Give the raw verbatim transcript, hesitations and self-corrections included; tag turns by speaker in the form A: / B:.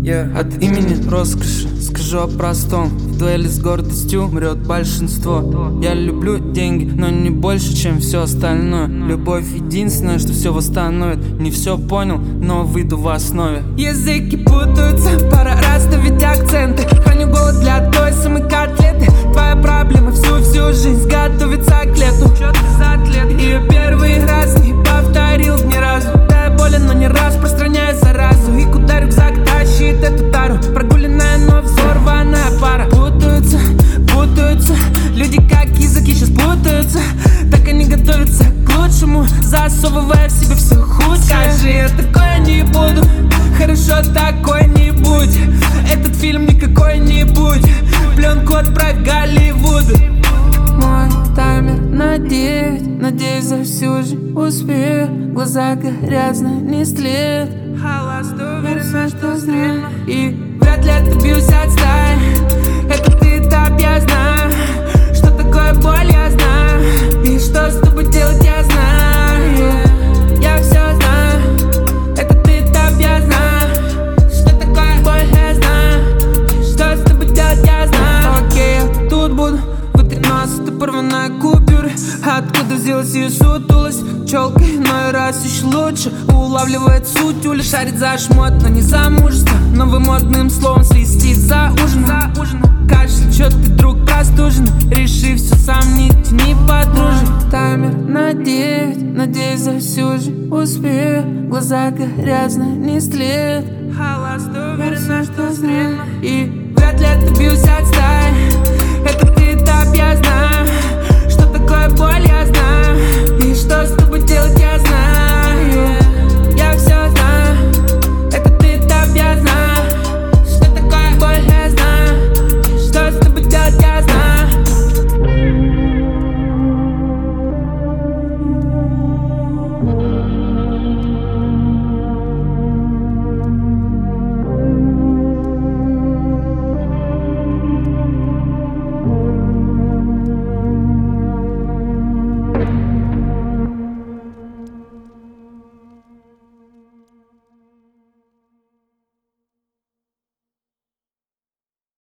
A: Yeah. От имени роскоши скажу о простом: в дуэли с гордостью мрет большинство. Я люблю деньги, но не больше, чем все остальное. Любовь единственное, что все восстановит. Не все понял, но выйду в основе. Языки путаются, пара раз ставить акценты. Храню голод для той самой котлеты. Твоя проблема всю-всю жизнь готовится к лету. Ее первый раз не повторил ни разу. Да, я болен, но не распространяю заразу. И куда рюкзак тащит эту тару? Прогуленная, но взорванная пара. Путаются, путаются люди, как языки сейчас путаются. Так они готовятся к лучшему, засовывая в себя все худшее. Скажи, я такое не буду, хорошо такой не будь. Этот фильм не какой-нибудь, пленку отправь Голливуду. Мой таймер на девять, надеюсь, за всю жизнь успею. Глаза грязно, не след. Уверена, что зря. И вряд ли отобьюсь от стаи. Это ты этап, я знаю. Что такое боль, я знаю. И что с тобой делать, я знаю. yeah. Я все знаю. Это ты этап, я знаю. Что такое боль, я знаю. Что с тобой делать, я знаю. Окей, я тут буду. Нос, это порванная купюра. Откуда взялась ее сутулость? Челкой иной раз еще лучше улавливает суть, ули шарит за шмот, но не за мужество. Новым модным словом свистит за ужином. Кашель, чё ты, друг, простужен? Реши все сам, не тяни подружек. Таймер на девять, надеюсь, за всю жизнь успею. Глаза грязно, не след. Уверена, что зря. И вряд ли отобьюсь от стаи. Это ты этап, я знаю. Что такое боль, я знаю. И что с тобой делать, я знаю.